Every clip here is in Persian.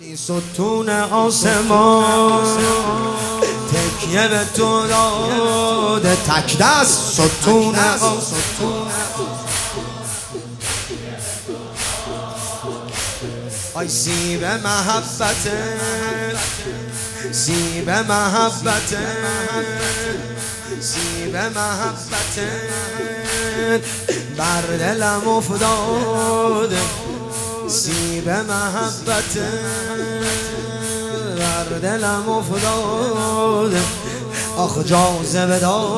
ستون آسمان تکیه به تو داده، تک دست ستون آسمان. آی سیب محبت، سیب محبت، سیب محبت بر دلم افتاده، سیب محبت بر دلم افتاده. آخ جاذبه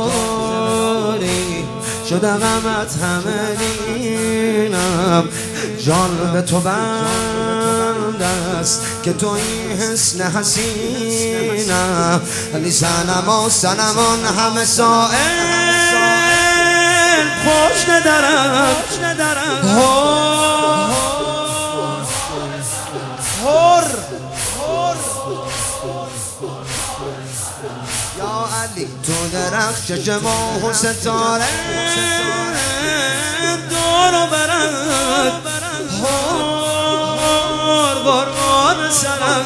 داری شده غمت همه دینم، جان به تو بند است که تو این حسن حسینم. ولی صنما صنمان همه سائل پشت درم یا علی تو درخشش ماه و ستاره دور و برد قربان سرم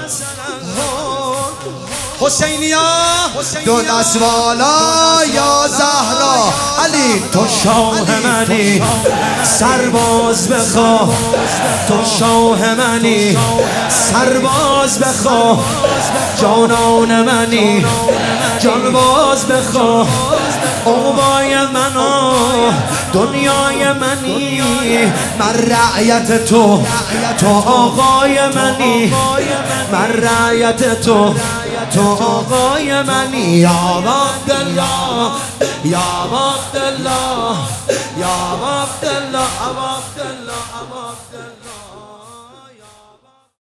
حسینیا دو دست والا یا زهرا. علی تو شاه منی سرباز بخواه، تو شاه منی سرباز بخواه، جانان منی جانباز بخواه. عقبای منو دنیای منی، من رعیت تو تو آقای منی، من رعیت تو تو آقای منی. یا عبدالله یا عبدالله یا عبدالله عبدالله عبدالله.